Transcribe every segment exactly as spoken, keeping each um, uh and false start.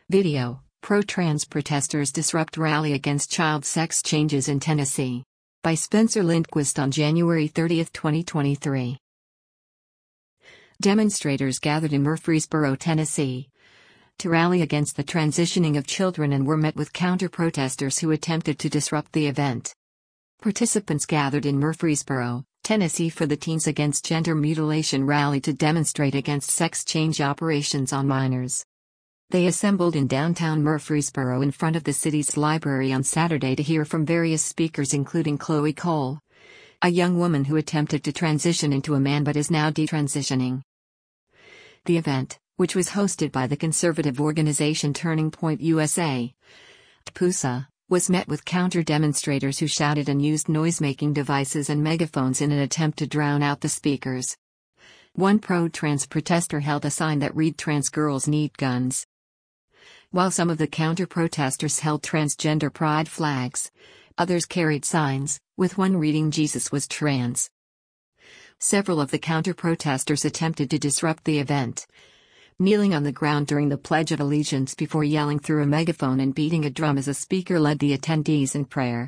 Video: Pro-trans protesters disrupt rally against child sex changes in Tennessee. By Spencer Lindquist on January thirtieth, twenty twenty-three. Demonstrators gathered in Murfreesboro, Tennessee, to rally against the transitioning of children and were met with counter-protesters who attempted to disrupt the event. Participants gathered in Murfreesboro, Tennessee for the Teens Against Gender Mutilation rally to demonstrate against sex change operations on minors. They assembled in downtown Murfreesboro in front of the city's library on Saturday to hear from various speakers including Chloe Cole, a young woman who attempted to transition into a man but is now detransitioning. The event, which was hosted by the conservative organization Turning Point U S A, T P U S A, was met with counter-demonstrators who shouted and used noise-making devices and megaphones in an attempt to drown out the speakers. One pro-trans protester held a sign that read "Trans girls need guns." While some of the counter-protesters held transgender pride flags, others carried signs, with one reading "Jesus was trans." Several of the counter-protesters attempted to disrupt the event, kneeling on the ground during the Pledge of Allegiance before yelling through a megaphone and beating a drum as a speaker led the attendees in prayer.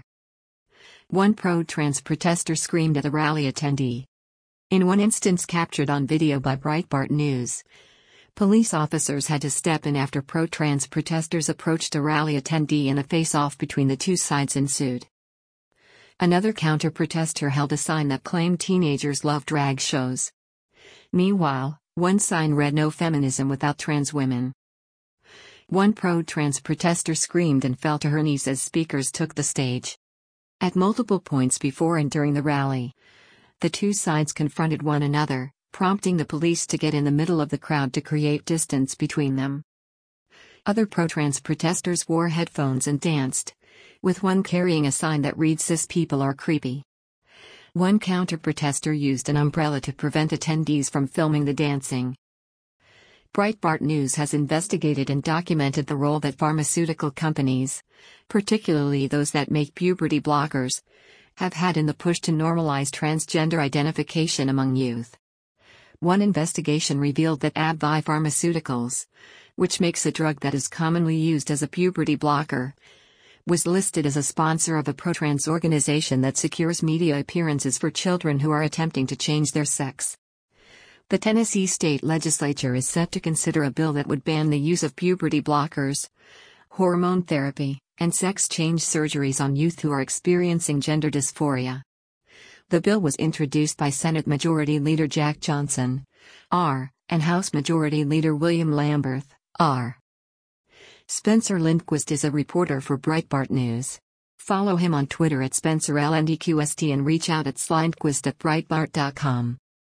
One pro-trans protester screamed at a rally attendee. In one instance captured on video by Breitbart News, police officers had to step in after pro-trans protesters approached a rally attendee and a face-off between the two sides ensued. Another counter-protester held a sign that claimed teenagers love drag shows. Meanwhile, one sign read "No feminism without trans women." One pro-trans protester screamed and fell to her knees as speakers took the stage. At multiple points before and during the rally, the two sides confronted one another, prompting the police to get in the middle of the crowd to create distance between them. Other pro-trans protesters wore headphones and danced, with one carrying a sign that reads "Cis people are creepy." One counter-protester used an umbrella to prevent attendees from filming the dancing. Breitbart News has investigated and documented the role that pharmaceutical companies, particularly those that make puberty blockers, have had in the push to normalize transgender identification among youth. One investigation revealed that AbbVie Pharmaceuticals, which makes a drug that is commonly used as a puberty blocker, was listed as a sponsor of a pro-trans organization that secures media appearances for children who are attempting to change their sex. The Tennessee state legislature is set to consider a bill that would ban the use of puberty blockers, hormone therapy, and sex change surgeries on youth who are experiencing gender dysphoria. The bill was introduced by Senate Majority Leader Jack Johnson, R, and House Majority Leader William Lamberth, R. Spencer Lindquist is a reporter for Breitbart News. Follow him on Twitter at Spencer L N D Q S T and reach out at slindquist at breitbart dot com.